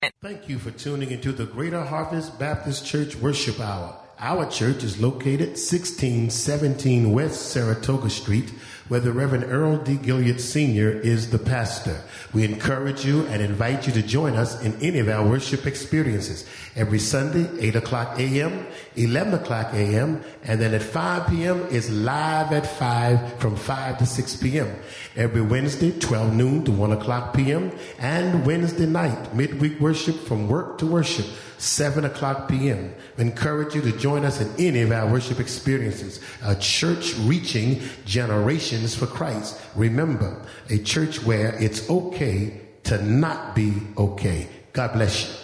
Thank you for tuning into the Greater Harvest Baptist Church Worship Hour. Our church is located 1617 West Saratoga Street, where the Reverend Earl D. Gilliard Sr. is the pastor. We encourage you and invite you to join us in any of our worship experiences. Every Sunday, 8 o'clock a.m., 11 o'clock a.m., and then at 5 p.m. is live at 5 from 5 to 6 p.m. Every Wednesday, 12 noon to 1 o'clock p.m., and Wednesday night, midweek worship from work to worship, 7 o'clock p.m. We encourage you to join us in any of our worship experiences. A church reaching generations for Christ. Remember, a church where it's okay to not be okay. God bless you.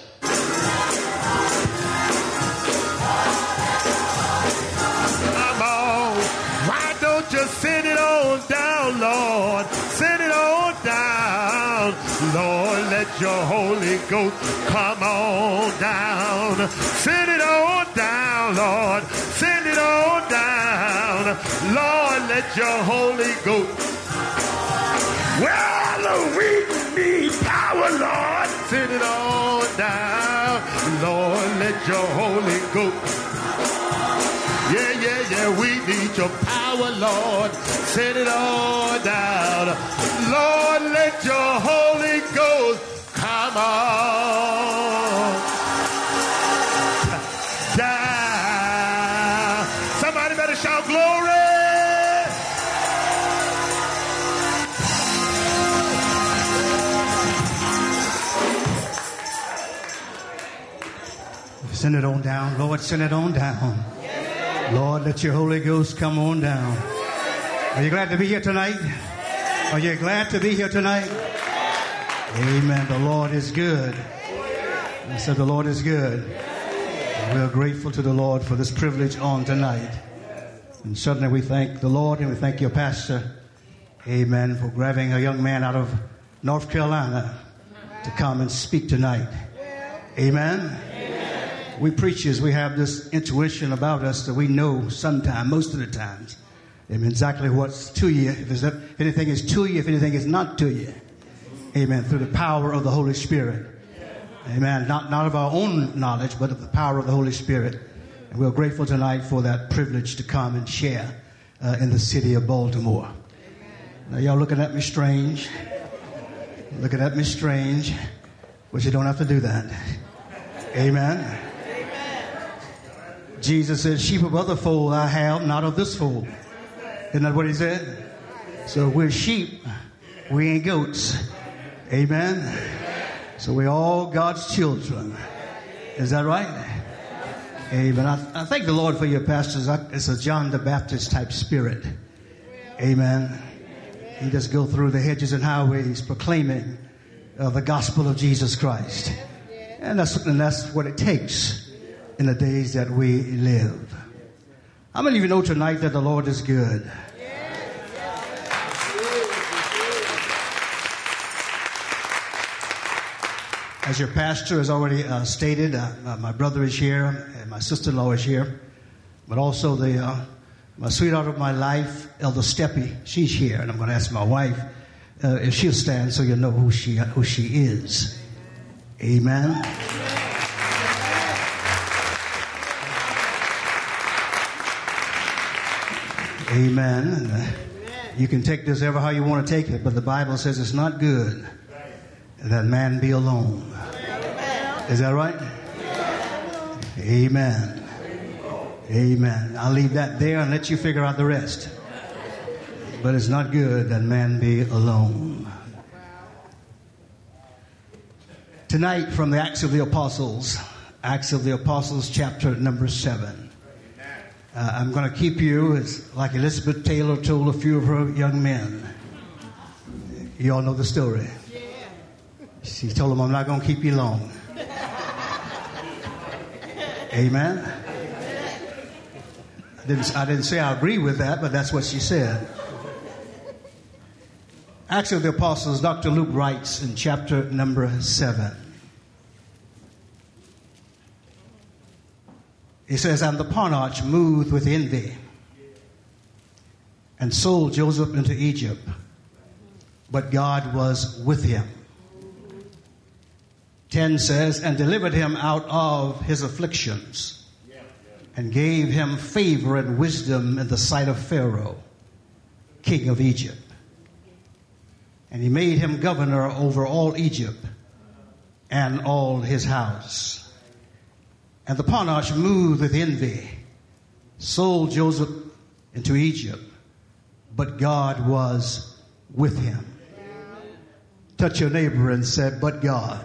Come on, why don't you send it on down, Lord? Send it on down. Lord, let your Holy Ghost come on down. Send it on down, Lord. Send it on down. Lord, let your Holy Ghost. Well, we need power, Lord. Send it on down. Lord, let your Holy Ghost. Yeah, we need your power, Lord. Send it on down. Lord, let your Holy Ghost come on down. Somebody better shout glory. Send it on down. Lord, send it on down. Lord, let your Holy Ghost come on down. Are you glad to be here tonight? Are you glad to be here tonight? Amen. The Lord is good. I said the Lord is good. And we're grateful to the Lord for this privilege on tonight. And certainly we thank the Lord and we thank your pastor, amen, for grabbing a young man out of North Carolina to come and speak tonight. Amen. We preachers, we have this intuition about us that we know sometimes, most of the times, amen, exactly what's to you. If anything is to you, if anything is not to you. Amen. Through the power of the Holy Spirit. Amen. Not of our own knowledge, but of the power of the Holy Spirit. And we're grateful tonight for that privilege to come and share in the city of Baltimore. Now, y'all looking at me strange. Looking at me strange. But you don't have to do that. Amen. Jesus said, sheep of other fold I have, not of this fold. Isn't that what he said? So we're sheep. We ain't goats. Amen. So we're all God's children. Is that right? Amen. I thank the Lord for your pastors. It's a John the Baptist type spirit. Amen. He just go through the hedges and highways proclaiming the gospel of Jesus Christ. And that's what it takes in the days that we live. How many of you know tonight that the Lord is good? As your pastor has already stated, my brother is here and my sister-in-law is here, but also my sweetheart of my life, Elder Steppy, she's here, and I'm going to ask my wife if she'll stand so you'll know who she is. Amen. Amen. You can take this ever how you want to take it, but the Bible says it's not good that man be alone. Is that right? Amen. Amen. I'll leave that there and let you figure out the rest. But it's not good that man be alone. Tonight from the Acts of the Apostles chapter number 7. I'm going to keep you, it's like Elizabeth Taylor told a few of her young men. You all know the story. She told them, I'm not going to keep you long. Amen. I didn't say I agree with that, but that's what she said. Acts of the Apostles, Dr. Luke writes in chapter number 7. He says, and the Parnach moved with envy and sold Joseph into Egypt, but God was with him. 10 says, and delivered him out of his afflictions, and gave him favor and wisdom in the sight of Pharaoh, king of Egypt. And he made him governor over all Egypt and all his house. And the Parnash, moved with envy, sold Joseph into Egypt, but God was with him. Touch your neighbor and say, but God.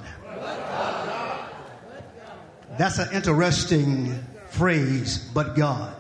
That's an interesting phrase, but God.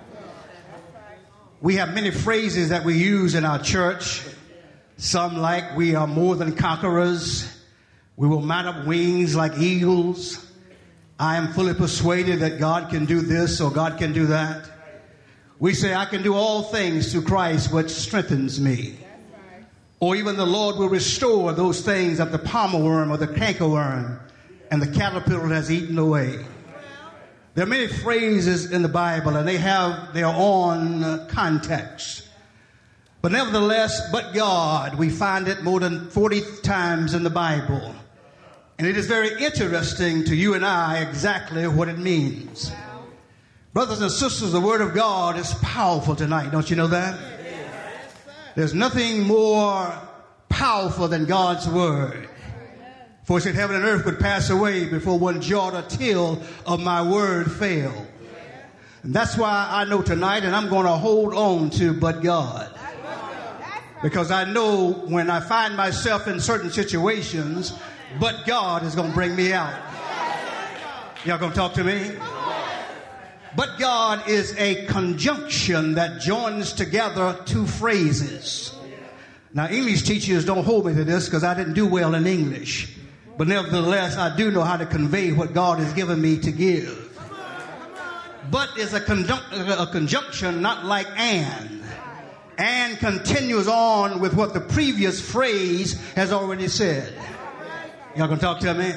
We have many phrases that we use in our church. Some like, we are more than conquerors. We will mount up wings like eagles. I am fully persuaded that God can do this or God can do that. We say, I can do all things through Christ which strengthens me. Or even the Lord will restore those things that the palmer worm or the cankerworm and the caterpillar has eaten away. There are many phrases in the Bible, and they have their own context. But nevertheless, but God, we find it more than 40 times in the Bible. And it is very interesting to you and I exactly what it means. Brothers and sisters, the Word of God is powerful tonight. Don't you know that? There's nothing more powerful than God's Word. For it said, heaven and earth would pass away before one jot or tittle of my word fail. And that's why I know tonight, and I'm going to hold on to but God. Because I know when I find myself in certain situations, but God is going to bring me out. Y'all going to talk to me? But God is a conjunction that joins together two phrases. Now, English teachers don't hold me to this because I didn't do well in English. But nevertheless, I do know how to convey what God has given me to give. But is a conjunction not like and. And continues on with what the previous phrase has already said. Y'all gonna talk to me?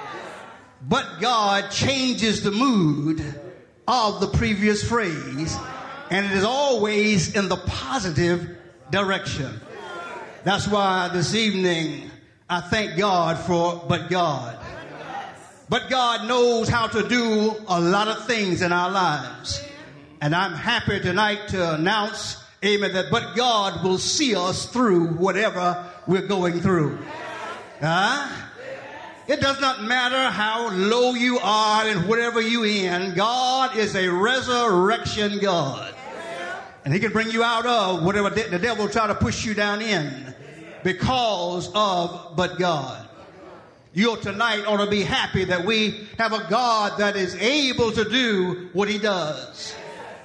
But God changes the mood of the previous phrase, and it is always in the positive direction. That's why this evening I thank God for but God. But God knows how to do a lot of things in our lives. And I'm happy tonight to announce, amen, that but God will see us through whatever we're going through. It does not matter how low you are and whatever you're in. God is a resurrection God. And he can bring you out of whatever the devil try to push you down in because of but God. You tonight ought to be happy that we have a God that is able to do what he does.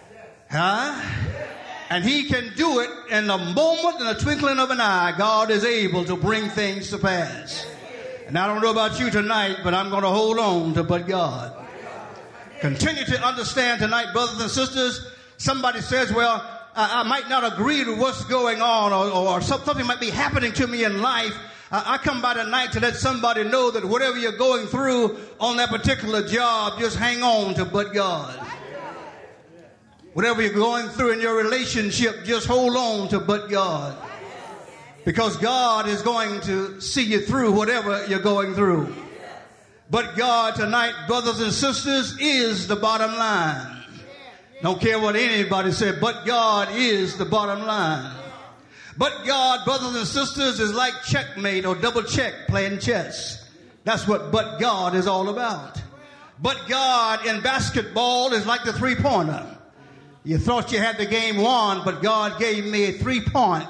And he can do it in a moment, in a twinkling of an eye. God is able to bring things to pass. And I don't know about you tonight, but I'm going to hold on to but God. Continue to understand tonight, brothers and sisters. Somebody says, well, I might not agree with what's going on, or something might be happening to me in life. I come by tonight to let somebody know that whatever you're going through on that particular job, just hang on to but God. Whatever you're going through in your relationship, just hold on to but God. Because God is going to see you through whatever you're going through. But God tonight, brothers and sisters, is the bottom line. Don't care what anybody said, but God is the bottom line. But God, brothers and sisters, is like checkmate or double check playing chess. That's what but God is all about. But God in basketball is like the three-pointer. You thought you had the game won, but God gave me a three-pointer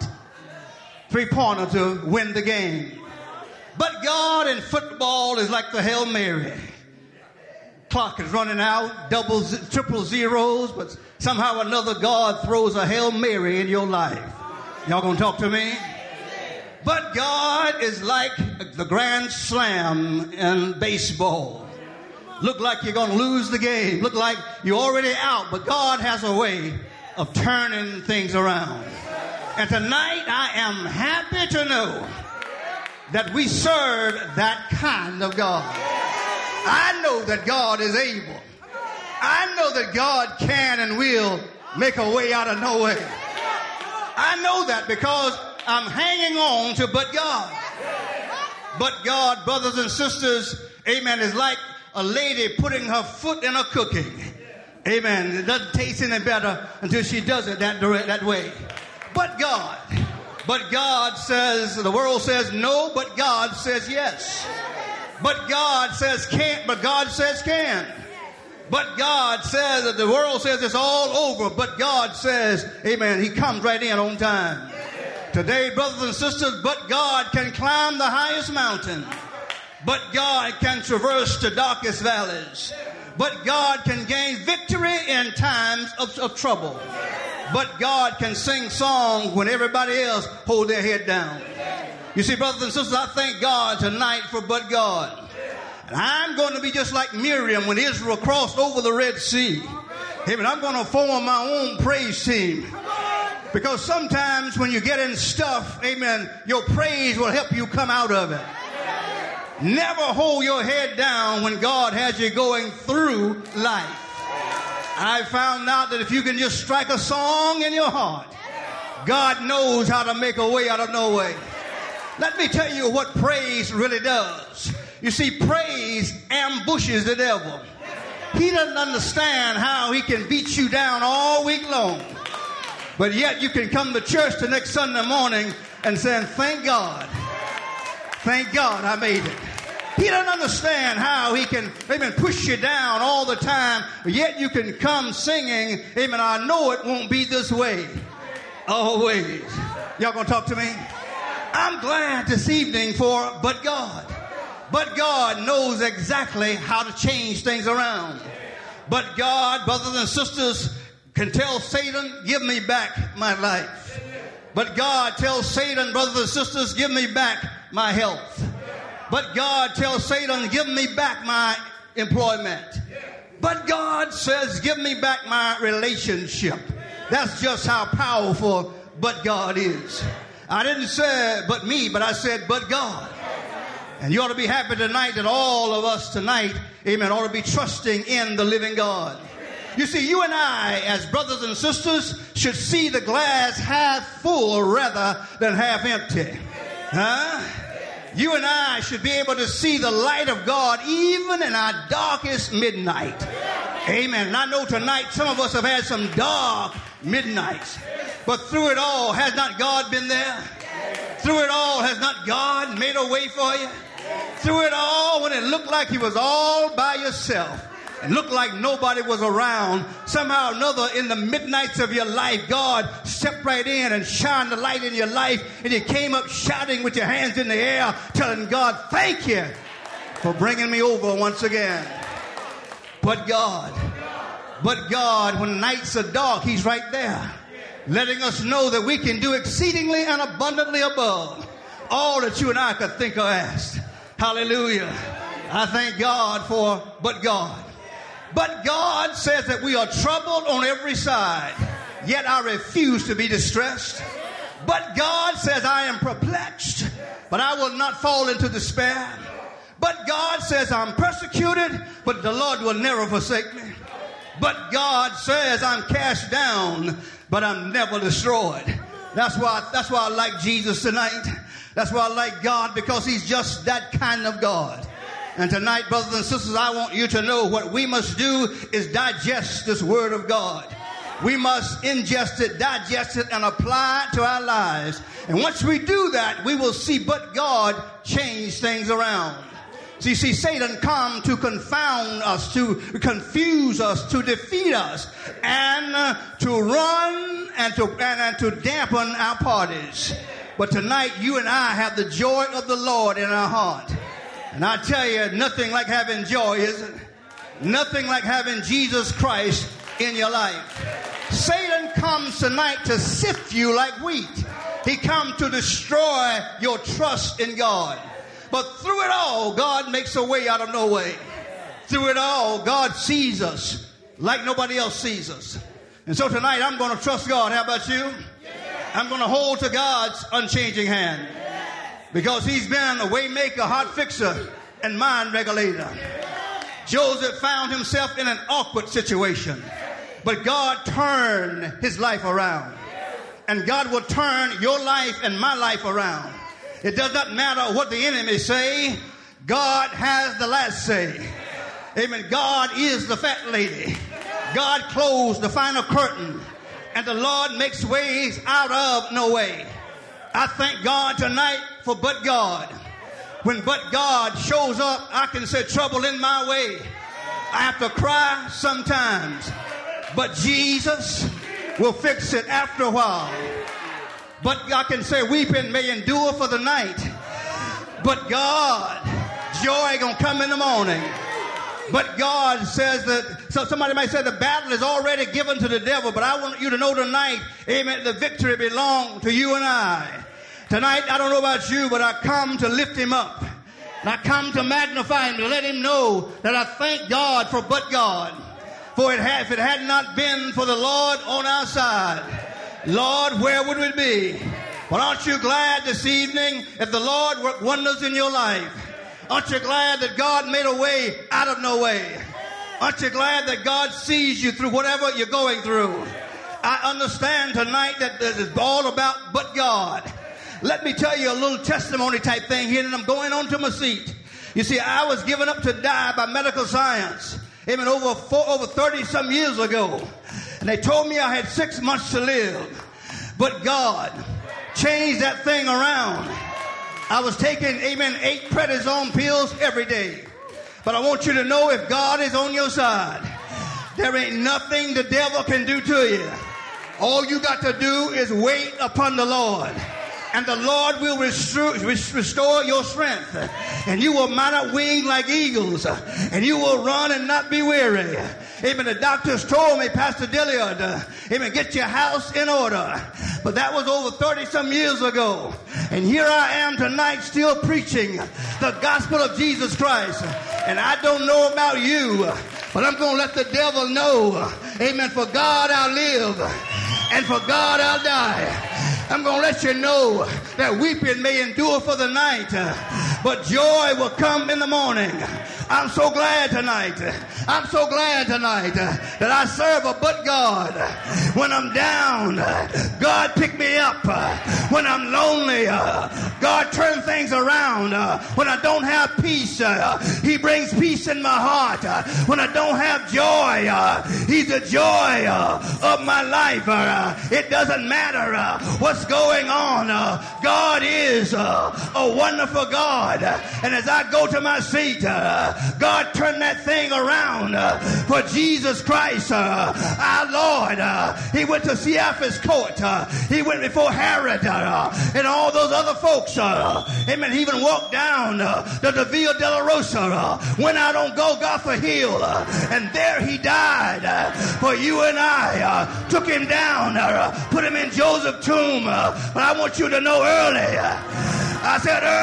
to win the game. But God in football is like the Hail Mary. Clock is running out, doubles, triple zeros, but somehow or another God throws a Hail Mary in your life. Y'all gonna talk to me? But God is like the grand slam in baseball. Look like you're gonna lose the game. Look like you're already out, but God has a way of turning things around. And tonight I am happy to know that we serve that kind of God. I know that God is able. I know that God can and will make a way out of no way. I know that because I'm hanging on to but God. But God, brothers and sisters, amen, is like a lady putting her foot in a cooking. Amen. It doesn't taste any better until she does it that way. But God says, the world says no, but God says yes. But God says can't, but God says can. But God says that the world says it's all over, but God says, amen, he comes right in on time. Today, brothers and sisters, but God can climb the highest mountain. But God can traverse the darkest valleys. But God can gain victory in times of trouble. But God can sing songs when everybody else hold their head down. You see, brothers and sisters, I thank God tonight for but God. And I'm going to be just like Miriam when Israel crossed over the Red Sea. Amen. I'm going to form my own praise team. Because sometimes when you get in stuff, amen, your praise will help you come out of it. Never hold your head down when God has you going through life. I found out that if you can just strike a song in your heart, God knows how to make a way out of no way. Let me tell you what praise really does. You see, praise ambushes the devil. He doesn't understand how he can beat you down all week long. But yet you can come to church the next Sunday morning and say, thank God I made it. He doesn't understand how he can, amen, push you down all the time, but yet you can come singing, amen, I know it won't be this way always. Y'all gonna talk to me? I'm glad this evening for but God. But God knows exactly how to change things around. But God, brothers and sisters, can tell Satan, give me back my life. But God tells Satan, brothers and sisters, give me back my health. But God tells Satan, give me back my employment. But God says, give me back my relationship. That's just how powerful but God is. I didn't say but me, but I said but God. And you ought to be happy tonight that all of us tonight, amen, ought to be trusting in the living God. You see, you and I, as brothers and sisters, should see the glass half full rather than half empty. Huh? You and I should be able to see the light of God even in our darkest midnight. Amen. And I know tonight some of us have had some dark midnights. But through it all, has not God been there? Through it all, has not God made a way for you? Through it all, when it looked like you was all by yourself and looked like nobody was around, somehow or another in the midnights of your life, God stepped right in and shined the light in your life, and you came up shouting with your hands in the air, telling God, thank you for bringing me over once again. But God, when nights are dark, he's right there, letting us know that we can do exceedingly and abundantly above all that you and I could think or ask. Hallelujah. I thank God for but God. But God says that we are troubled on every side, yet I refuse to be distressed. But God says I am perplexed, but I will not fall into despair. But God says I'm persecuted, but the Lord will never forsake me. But God says I'm cast down, but I'm never destroyed. That's why I like Jesus tonight. That's why I like God, because he's just that kind of God. And tonight, brothers and sisters, I want you to know what we must do is digest this word of God. We must ingest it, digest it, and apply it to our lives. And once we do that, we will see but God change things around. So you see, Satan come to confound us, to confuse us, to defeat us, and to run and to dampen our parties. But tonight, you and I have the joy of the Lord in our heart. And I tell you, nothing like having joy, is it? Nothing like having Jesus Christ in your life. Satan comes tonight to sift you like wheat. He comes to destroy your trust in God. But through it all, God makes a way out of no way. Through it all, God sees us like nobody else sees us. And so tonight, I'm going to trust God. How about you? I'm going to hold to God's unchanging hand. Because he's been a way maker, heart fixer, and mind regulator. Joseph found himself in an awkward situation. But God turned his life around. And God will turn your life and my life around. It does not matter what the enemy say. God has the last say. Amen. God is the fat lady. God closed the final curtain, and the Lord makes ways out of no way. I thank God tonight for but God. When but God shows up, I can say trouble in my way. I have to cry sometimes, but Jesus will fix it after a while. But I can say weeping may endure for the night, but God, joy gonna come in the morning. But God says that, so somebody might say the battle is already given to the devil, but I want you to know tonight, amen, the victory belongs to you and I. Tonight, I don't know about you, but I come to lift him up. And I come to magnify him, to let him know that I thank God for but God. For if it had not been for the Lord on our side, Lord, where would we be? But aren't you glad this evening if the Lord worked wonders in your life? Aren't you glad that God made a way out of no way? Aren't you glad that God sees you through whatever you're going through? I understand tonight that it's all about but God. Let me tell you a little testimony type thing here, and I'm going on to my seat. You see, I was given up to die by medical science, even over 30 some years ago. And they told me I had 6 months to live. But God changed that thing around. I was taking, amen, 8 prednisone pills every day. But I want you to know, if God is on your side, there ain't nothing the devil can do to you. All you got to do is wait upon the Lord. And the Lord will restore your strength. And you will mount up wings like eagles. And you will run and not be weary. Amen. The doctors told me, Pastor Dilliard, amen, get your house in order. But that was over 30 some years ago. And here I am tonight still preaching the gospel of Jesus Christ. And I don't know about you, but I'm going to let the devil know, amen, for God I'll live and for God I'll die. I'm going to let you know that weeping may endure for the night, but joy will come in the morning. I'm so glad tonight. I'm so glad tonight that I serve a but God. When I'm down, God pick me up. When I'm lonely, God turn things around. When I don't have peace, he brings peace in my heart. When I don't have joy, he's the joy of my life. It doesn't matter what's going on. God is a wonderful God. And as I go to my seat, God turned that thing around for Jesus Christ, our Lord. He went to Caiaphas' court. He went before Herod and all those other folks. Amen. He even walked down the Via della Rosa, went out on Golgotha Hill, and there he died for you and I. Took him down, put him in Joseph's tomb. But I want you to know early. I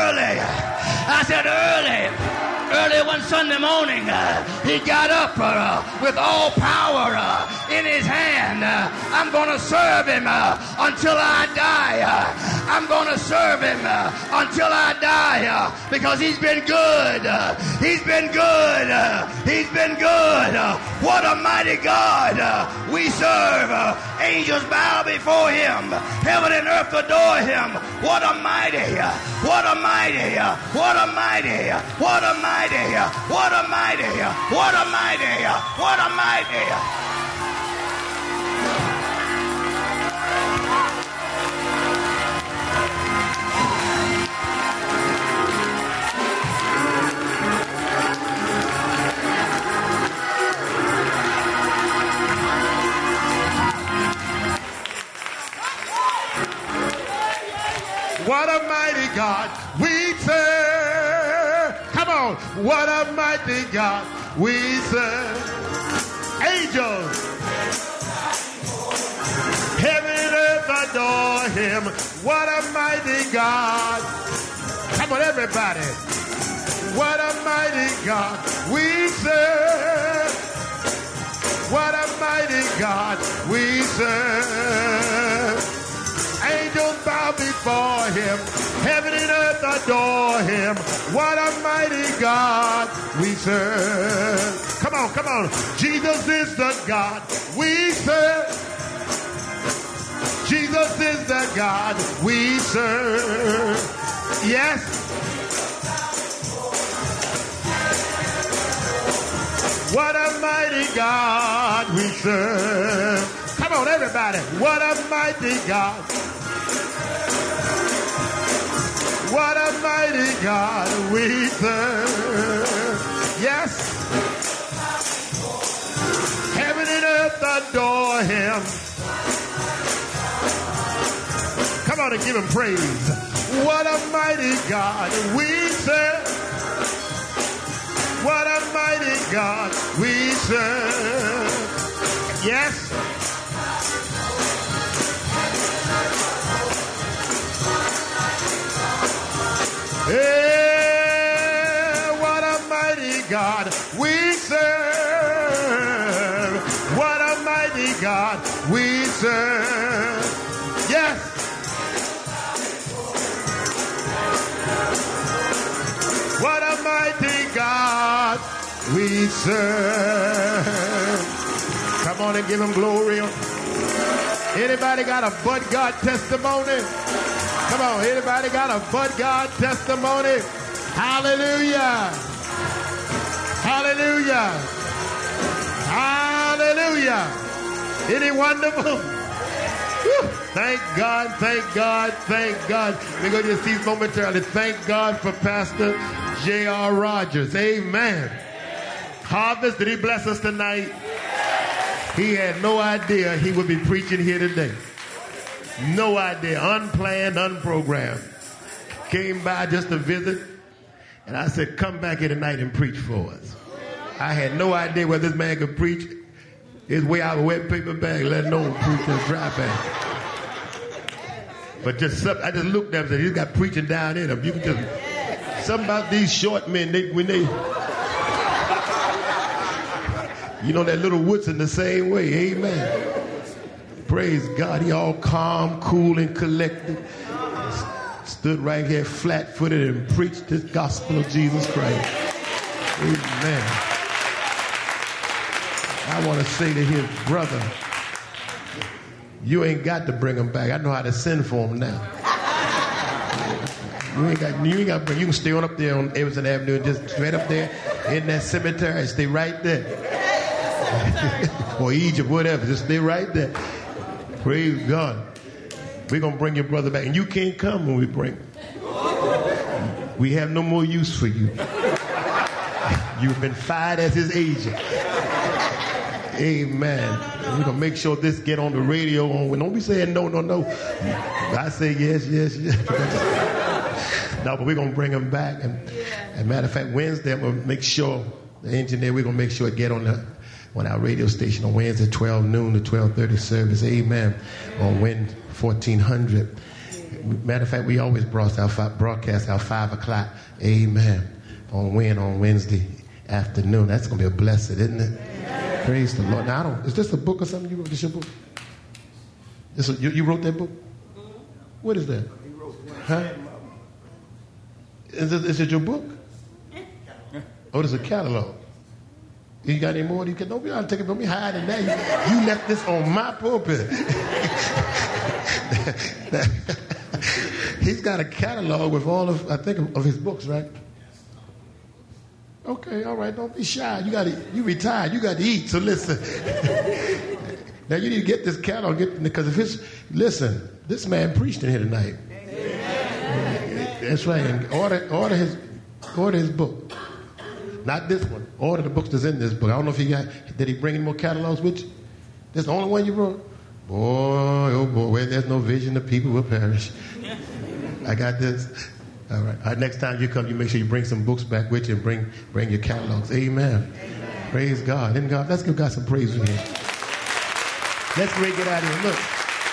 said early one Sunday morning, he got up with all power in his hand. I'm going to serve him until I die. I'm going to serve him until I die because he's been good. He's been good. He's been good. What a mighty God we serve. Angels bow before him. Heaven and earth adore him. What a mighty, what a mighty, what a mighty, what a mighty, what a mighty, what a mighty, what a mighty. What a mighty God we serve. Come on. What a mighty God we serve. Angels, heaven and earth adore him. What a mighty God. Come on, everybody. What a mighty God we serve. What a mighty God we serve. Angels bow before him. Heaven and earth adore him. What a mighty God we serve. Come on, come on. Jesus is the God we serve. Jesus is the God we serve. Yes. What a mighty God we serve. Come on, everybody. What a mighty God. What a mighty God we serve. Yes. Heaven and earth adore him. Come on and give him praise. What a mighty God we serve. What a mighty God we serve. Yes. Hey, what a mighty God we serve. What a mighty God we serve. Yes. What a mighty God we serve. Come on and give him glory. Anybody got a but God testimony? Come on, anybody got a but God testimony? Hallelujah. Hallelujah. Hallelujah. Isn't he wonderful? Woo. Thank God, thank God, thank God. We're going to just see momentarily. Thank God for Pastor J.R. Rogers. Amen. Harvest, did he bless us tonight? He had no idea he would be preaching here today. No idea. Unplanned, unprogrammed. Came by just to visit. And I said, come back here tonight and preach for us. I had no idea whether this man could preach his way out of a wet paper bag, let alone preach a dry bag. But I just looked at him and said, he's got preaching down in him. You can just, something about these short men, when they, you know, that little Woods in the same way. Amen. Praise God. He all calm, cool, and collected. Stood right here flat-footed and preached this gospel of Jesus Christ. Amen. I want to say to his brother, you ain't got to bring him back. I know how to send for him now. You ain't got to bring. You can stay on up there on Everson Avenue and just straight up there in that cemetery and stay right there. Or Egypt, whatever. Just stay right there. Praise God. We're going to bring your brother back. And you can't come when we bring him. We have no more use for you. You've been fired as his agent. Amen. We're going to make sure this get on the radio. Don't be saying no, no, no. I say yes, yes, yes. No, but we're going to bring him back. And matter of fact, Wednesday, I'm going to make sure, the engineer, we're going to make sure it get on our radio station on Wednesday, 12 noon to 12:30 service. Amen. On Win 1400. Matter of fact, we always broadcast our 5 o'clock. Amen. On Wednesday afternoon. That's going to be a blessing, isn't it? Amen. Praise the Lord. Now, is this a book or something you wrote? This your book? You wrote that book? What is that? Huh? Is it your book? Oh, it's a catalog. You got any more? Don't be out take it from me hiding that. You left this on my pulpit. He's got a catalog with all of, I think, of his books, right? Okay, all right. Don't be shy. You retired. You got to eat. So listen. Now you need to get this catalog, because listen, this man preached in here tonight. Amen. That's right. And order his book. Not this one. Order the books that's in this book. I don't know if did he bring any more catalogs with you? This is the only one you wrote? Boy, oh boy, where there's no vision, the people will perish. I got this. All right. Next time you come, you make sure you bring some books back with you and bring your catalogs. Amen. Amen. Praise God. Isn't God? Let's give God some praise in here. Let's get out of here. Look.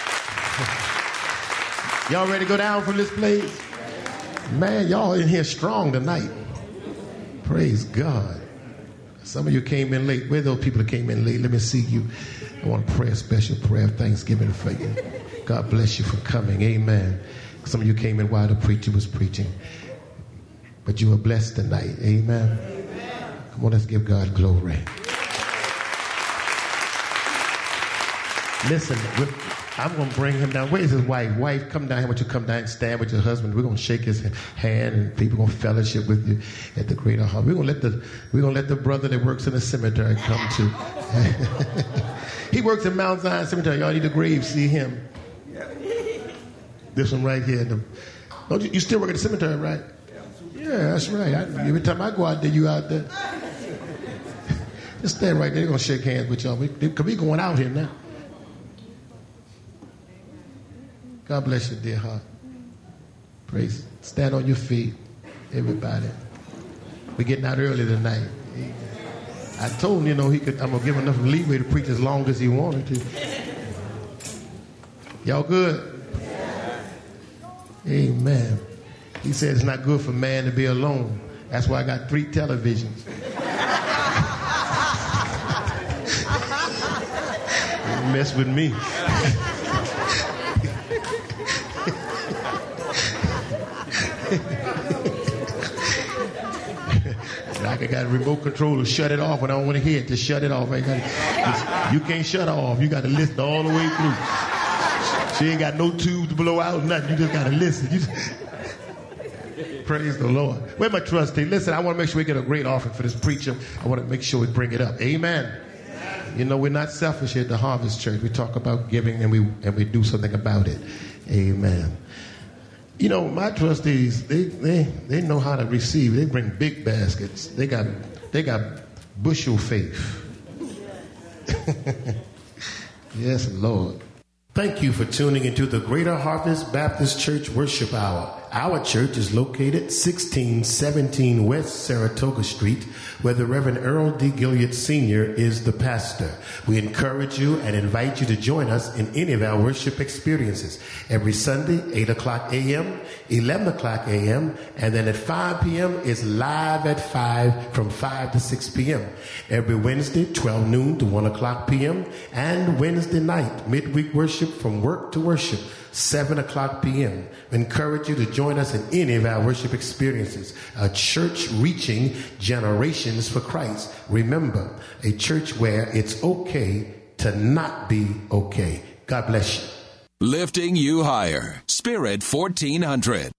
Y'all ready to go down from this place? Man, y'all in here strong tonight. Praise God. Some of you came in late. Where are those people that came in late? Let me see you. I want to pray a special prayer of thanksgiving for you. God bless you for coming. Amen. Some of you came in while the preacher was preaching. But you were blessed tonight. Amen. Come on, let's give God glory. Listen, I'm going to bring him down. Where's his wife? Wife, come down here. Why don't you come down and stand with your husband? We're going to shake his hand, and people going to fellowship with you at the Greater Harvest. We're going to let the brother that works in the cemetery come too. He works in Mount Zion Cemetery. Y'all need a grave. See him. This one right here. You still work at the cemetery, right? Yeah, that's right. Every time I go out there, you out there. Just stand right there. They're going to shake hands with y'all. Because we going out here now. God bless you, dear heart. Praise. Stand on your feet, everybody. We're getting out early tonight. I told him, I'm going to give him enough leeway to preach as long as he wanted to. Y'all good? Amen. He said it's not good for man to be alone. That's why I got 3 televisions. Don't mess with me. I got a remote control to shut it off when I don't want to hear it. Just shut it off. You can't shut her off. You got to listen all the way through. She ain't got no tubes to blow out, nothing. You just got to listen. Praise the Lord. Where's my trustee? Listen, I want to make sure we get a great offering for this preacher. I want to make sure we bring it up. Amen. We're not selfish here at the Harvest Church. We talk about giving and we do something about it. Amen. My trustees, they know how to receive. They bring big baskets. They got bushel faith. Yes, Lord. Thank you for tuning into the Greater Harvest Baptist Church Worship Hour. Our church is located 1617 West Saratoga Street, where the Reverend Earl D. Gilliard Sr. is the pastor. We encourage you and invite you to join us in any of our worship experiences. Every Sunday, 8 o'clock a.m., 11 o'clock a.m., and then at 5 p.m. is live at 5 from 5 to 6 p.m. Every Wednesday, 12 noon to 1 o'clock p.m., and Wednesday night, midweek worship from work to worship, 7 o'clock p.m. We encourage you to join us in any of our worship experiences. A church reaching generations for Christ. Remember, a church where it's okay to not be okay. God bless you. Lifting you higher. Spirit 1400.